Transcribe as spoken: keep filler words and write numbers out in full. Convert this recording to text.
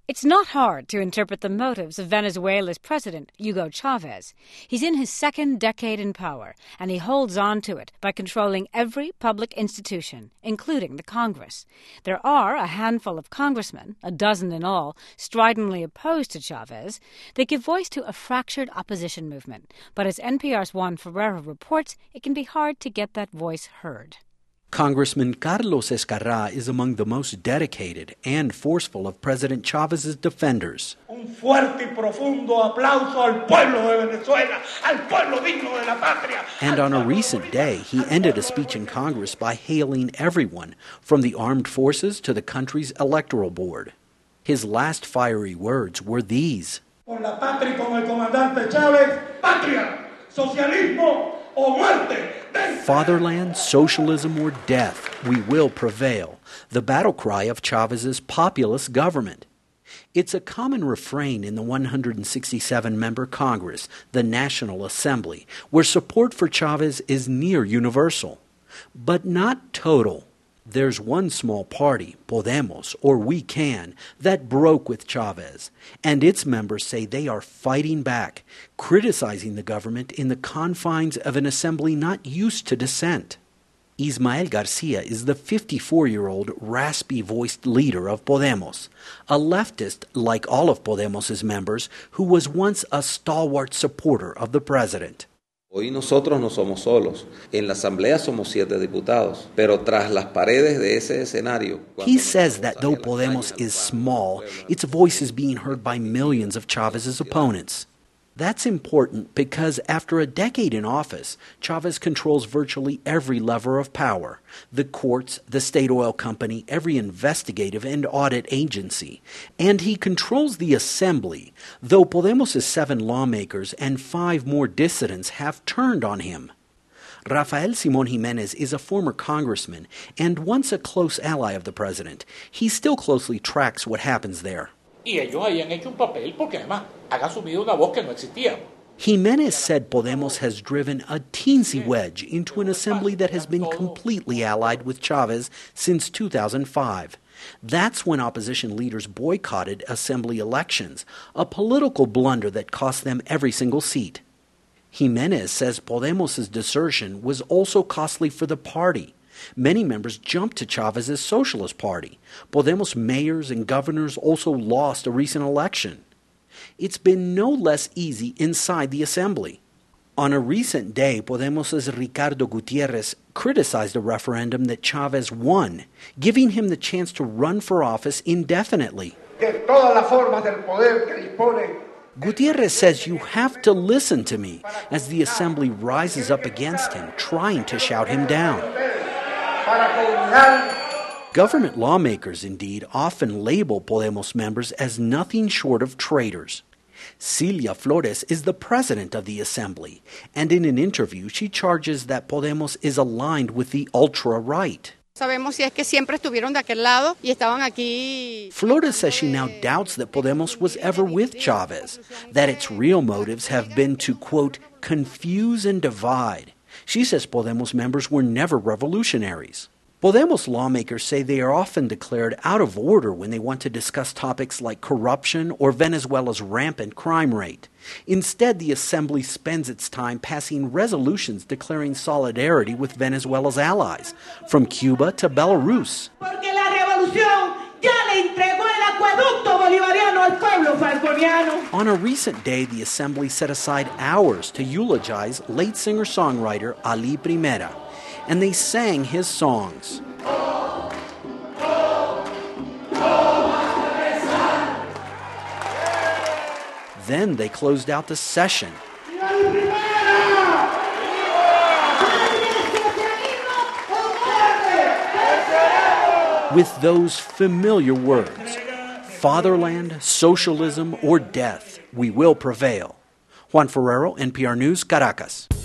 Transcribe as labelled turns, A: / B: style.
A: It's not hard to interpret the motives of Venezuela's president, Hugo Chavez. He's in his second decade in power, and he holds on to it by controlling every public institution, including the Congress. There are a handful of congressmen, a dozen in all, stridently opposed to Chavez. They give voice to a fractured opposition movement, but as N P R's Juan Ferrero reports, it can be hard to get that voice heard.
B: Congressman Carlos Escarrá is among the most dedicated and forceful of President Chávez's defenders.
C: Un fuerte y profundo aplauso al pueblo de Venezuela, al pueblo digno de la patria.
B: And on a recent day, he ended a speech in Congress by hailing everyone, from the armed forces to the country's electoral board. His last fiery words were these:
C: Por la patria y con el comandante Chávez, patria, socialismo o muerte.
B: Fatherland, socialism, or death, we will prevail, the battle cry of Chávez's populist government. It's a common refrain in the one hundred sixty-seven member Congress, the National Assembly, where support for Chávez is near universal, but not total. There's one small party, Podemos, or We Can, that broke with Chávez, and its members say they are fighting back, criticizing the government in the confines of an assembly not used to dissent. Ismael Garcia is the fifty-four-year-old raspy-voiced leader of Podemos, a leftist like all of Podemos's members who was once a stalwart supporter of the president.
D: Hoy nosotros no somos solos. En la Asamblea somos siete diputados, pero tras las paredes de ese escenario.
B: He says that though Podemos is small, its voice is being heard by millions of Chávez's opponents. That's important because after a decade in office, Chávez controls virtually every lever of power: the courts, the state oil company, every investigative and audit agency. And he controls the assembly, though Podemos' seven lawmakers and five more dissidents have turned on him. Rafael Simón Jiménez is a former congressman and once a close ally of the president. He still closely tracks what happens there.
E: Y ellos habían hecho un papel porque además han asumido una voz que no existía.
B: Jiménez said Podemos has driven a teensy wedge into an assembly that has been completely allied with Chávez since two thousand five. That's when opposition leaders boycotted assembly elections, a political blunder that cost them every single seat. Jiménez says Podemos' desertion was also costly for the party. Many members jumped to Chávez's Socialist Party. Podemos mayors and governors also lost a recent election. It's been no less easy inside the assembly. On a recent day, Podemos' Ricardo Gutiérrez criticized a referendum that Chávez won, giving him the chance to run for office indefinitely. Gutiérrez says you have to listen to me as the assembly rises up against him, trying to shout him down. Government lawmakers, indeed, often label Podemos members as nothing short of traitors. Cilia Flores is the president of the assembly, and in an interview she charges that Podemos is aligned with the ultra-right.
F: Sabemos si es que siempre estuvieron de aquel lado y estaban aquí.
B: Flores says she now doubts that Podemos was ever with Chávez, that its real motives have been to, quote, confuse and divide. She says Podemos members were never revolutionaries. Podemos lawmakers say they are often declared out of order when they want to discuss topics like corruption or Venezuela's rampant crime rate. Instead, the assembly spends its time passing resolutions declaring solidarity with Venezuela's allies, from Cuba to Belarus.
G: Porque la revolución ya le entregó el acueducto bolivariano al pueblo falconiano.
B: On a recent day, the assembly set aside hours to eulogize late singer-songwriter Ali Primera, and they sang his songs. Then they closed out the session with those familiar words: fatherland, socialism, or death, we will prevail. Juan Ferrero, N P R News, Caracas.